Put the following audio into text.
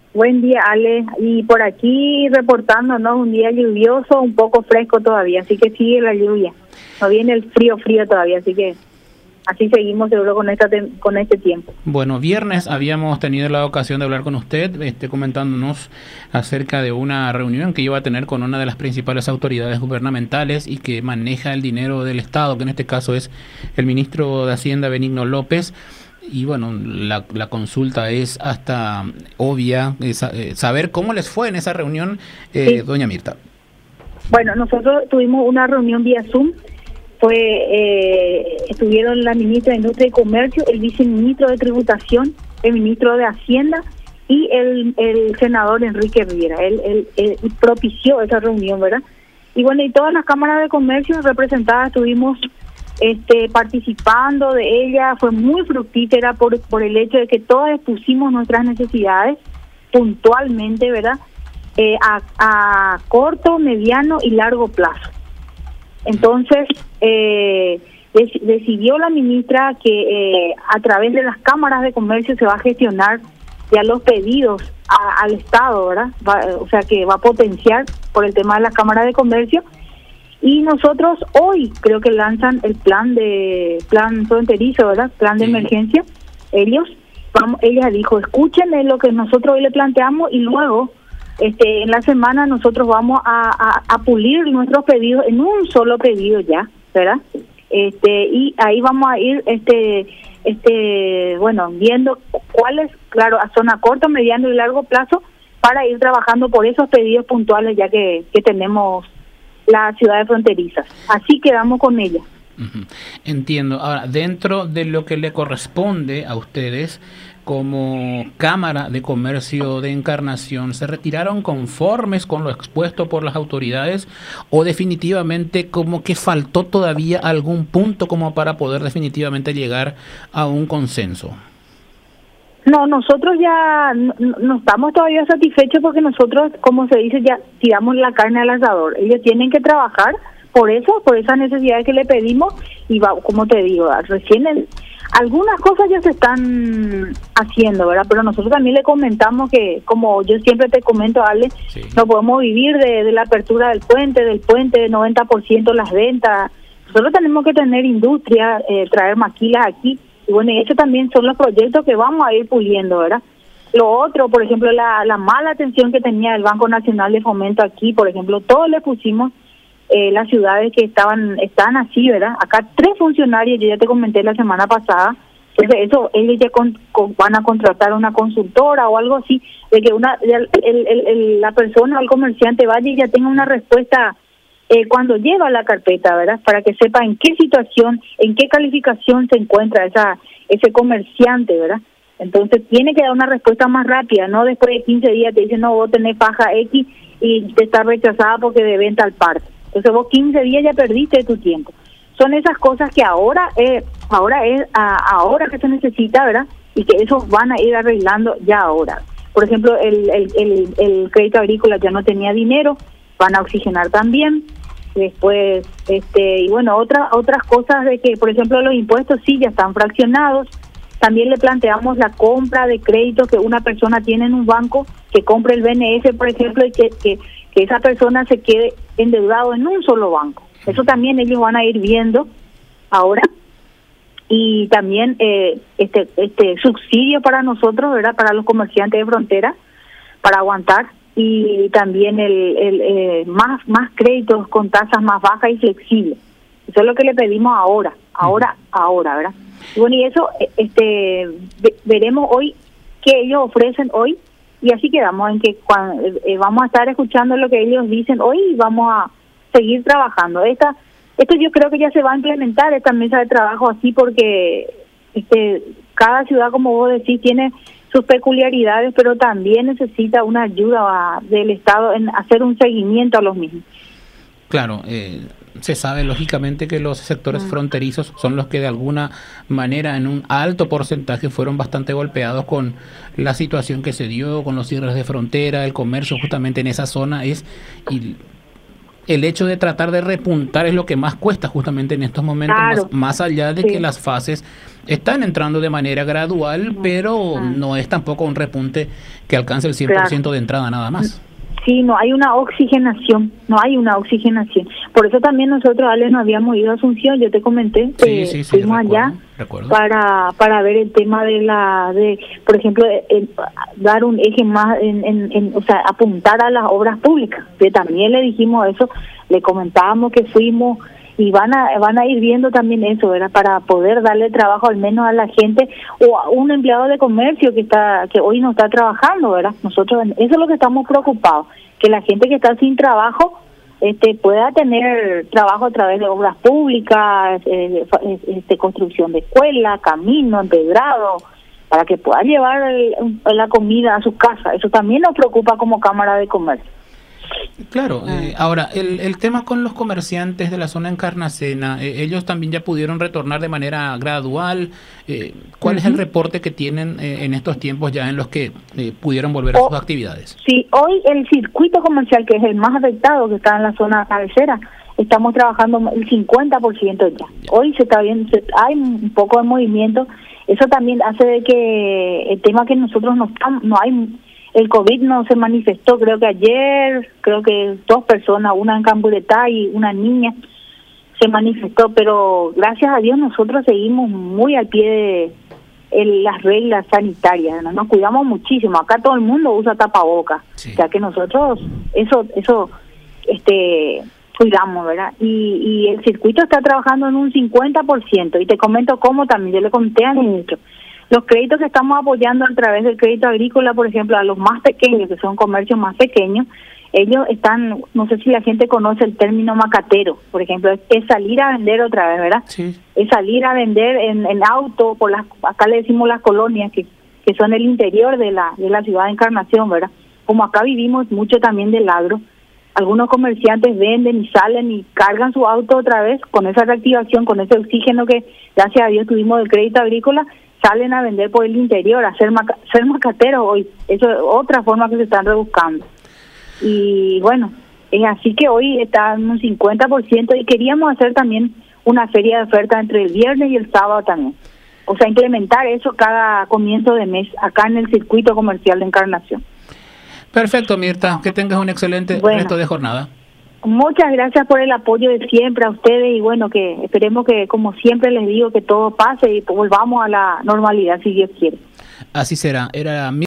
Buen día, Ale. Y por aquí reportándonos un día lluvioso, un poco fresco todavía, así que sigue la lluvia. No viene el frío todavía, así que así seguimos seguro con este tiempo. Bueno, viernes habíamos tenido la ocasión de hablar con usted, comentándonos acerca de una reunión que iba a tener con una de las principales autoridades gubernamentales y que maneja el dinero del Estado, que en este caso es el ministro de Hacienda, Benigno López. Y bueno, la consulta es hasta obvia, saber cómo les fue en esa reunión, Sí. doña Mirta. Bueno, nosotros tuvimos una reunión vía Zoom. Estuvieron la ministra de Industria y Comercio, el viceministro de Tributación, el ministro de Hacienda y el senador Enrique Riera. Él propició esa reunión, ¿verdad? Y bueno, y todas las cámaras de comercio representadas estuvimos participando de ella. Fue muy fructífera por el hecho de que todas expusimos nuestras necesidades puntualmente, ¿verdad? A corto, mediano y largo plazo. Entonces, decidió la ministra que a través de las cámaras de comercio se va a gestionar ya los pedidos al Estado, ¿verdad? O sea que va a potenciar por el tema de las cámaras de comercio. Y nosotros hoy creo que lanzan el plan fronterizo, ¿verdad? Plan de emergencia. Ella dijo, escúchenme lo que nosotros hoy le planteamos y luego en la semana nosotros vamos a pulir nuestros pedidos en un solo pedido ya, ¿verdad? Y ahí vamos a ir viendo cuáles, claro, son a corto, mediano y largo plazo para ir trabajando por esos pedidos puntuales ya que tenemos las ciudades fronterizas. Así quedamos con ella. Entiendo. Ahora, dentro de lo que le corresponde a ustedes como Cámara de Comercio de Encarnación, ¿se retiraron conformes con lo expuesto por las autoridades o definitivamente como que faltó todavía algún punto como para poder definitivamente llegar a un consenso? No, nosotros ya no estamos todavía satisfechos porque nosotros, como se dice, ya tiramos la carne al asador. Ellos tienen que trabajar por esas necesidades que le pedimos y como te digo, recién algunas cosas ya se están haciendo, ¿verdad? Pero nosotros también le comentamos que, como yo siempre te comento, Ale, sí, no podemos vivir de la apertura del puente de 90% las ventas. Nosotros tenemos que tener industria, traer maquilas aquí. Y bueno, y eso también son los proyectos que vamos a ir puliendo, ¿verdad? Lo otro, por ejemplo, la mala atención que tenía el Banco Nacional de Fomento aquí, por ejemplo, todos le pusimos las ciudades que están así, ¿verdad? Acá 3 funcionarios, yo ya te comenté la semana pasada, entonces eso, ellos ya van a contratar una consultora o algo así, de que la persona o el comerciante vaya y ya tenga una respuesta cuando lleva la carpeta, ¿verdad? Para que sepa en qué situación, en qué calificación se encuentra ese comerciante, ¿verdad? Entonces tiene que dar una respuesta más rápida, no después de 15 días te dicen, no, vos tenés faja X y te está rechazada porque de venta al parte. Entonces vos 15 días ya perdiste tu tiempo. Son esas cosas que ahora que se necesita, ¿verdad? Y que eso van a ir arreglando ya ahora. Por ejemplo, el crédito agrícola ya no tenía dinero, van a oxigenar también. Después, y bueno, otras cosas de que, por ejemplo, los impuestos sí ya están fraccionados. También le planteamos la compra de crédito que una persona tiene en un banco, que compre el BNS, por ejemplo, y que esa persona se quede endeudado en un solo banco. Eso también ellos van a ir viendo ahora. Y también subsidio para nosotros, ¿verdad? Para los comerciantes de frontera, para aguantar. Y también más créditos con tasas más bajas y flexibles. Eso es lo que le pedimos ahora, ¿verdad? Y bueno, y eso veremos hoy qué ellos ofrecen hoy, y así quedamos en que vamos a estar escuchando lo que ellos dicen hoy y vamos a seguir trabajando. Esto yo creo que ya se va a implementar, esta mesa de trabajo así, porque cada ciudad, como vos decís, tiene sus peculiaridades, pero también necesita una ayuda del Estado en hacer un seguimiento a los mismos. Claro, se sabe lógicamente que los sectores fronterizos son los que de alguna manera en un alto porcentaje fueron bastante golpeados con la situación que se dio, con los cierres de frontera, el comercio justamente en esa zona y el hecho de tratar de repuntar es lo que más cuesta justamente en estos momentos, Claro. más allá de Sí. que las fases están entrando de manera gradual, pero no es tampoco un repunte que alcance el 100% de entrada nada más. Sí, no hay una oxigenación, Por eso también nosotros, Ale, nos habíamos ido a Asunción, yo te comenté, Sí, fuimos allá recuerdo. para ver el tema por ejemplo, dar un eje más, o sea, apuntar a las obras públicas. Que también le dijimos eso, le comentábamos que fuimos y van a ir viendo también eso, ¿verdad? Para poder darle trabajo al menos a la gente o a un empleado de comercio que hoy no está trabajando, ¿verdad? Nosotros eso es lo que estamos preocupados, que la gente que está sin trabajo pueda tener trabajo a través de obras públicas, construcción de escuelas, camino, empedrado, para que pueda llevar la comida a su casa. Eso también nos preocupa como Cámara de Comercio. Claro, ahora, el tema con los comerciantes de la zona Encarnacena, ellos también ya pudieron retornar de manera gradual. ¿Cuál es el reporte que tienen en estos tiempos ya en los que pudieron volver a sus actividades? Sí, hoy el circuito comercial, que es el más afectado, que está en la zona cabecera, estamos trabajando el 50% ya. Hoy se está viendo, hay un poco de movimiento. Eso también hace de que el tema que nosotros no hay... El COVID no se manifestó, creo que 2 personas, una en Camburetá y una niña, se manifestó, pero gracias a Dios nosotros seguimos muy al pie de las reglas sanitarias, ¿no? Nos cuidamos muchísimo, acá todo el mundo usa tapabocas, sí. O sea que nosotros eso cuidamos, ¿verdad? Y el circuito está trabajando en un 50%, y te comento cómo también, yo le conté al ministro. Los créditos que estamos apoyando a través del crédito agrícola, por ejemplo, a los más pequeños, que son comercios más pequeños, ellos están, no sé si la gente conoce el término macatero, por ejemplo, es salir a vender otra vez, ¿verdad? Sí. Es salir a vender en auto, acá le decimos las colonias, que son el interior de la ciudad de Encarnación, ¿verdad? Como acá vivimos mucho también del agro, algunos comerciantes venden y salen y cargan su auto otra vez con esa reactivación, con ese oxígeno que gracias a Dios tuvimos del crédito agrícola, salen a vender por el interior, a ser macateros hoy. Eso es otra forma que se están rebuscando. Y bueno, es así que hoy está en un 50% y queríamos hacer también una feria de oferta entre el viernes y el sábado también. O sea, implementar eso cada comienzo de mes acá en el circuito comercial de Encarnación. Perfecto, Mirta, que tengas un excelente resto de jornada. Muchas gracias por el apoyo de siempre a ustedes y bueno, que esperemos que, como siempre les digo, que todo pase y volvamos a la normalidad si Dios quiere. Así será. Era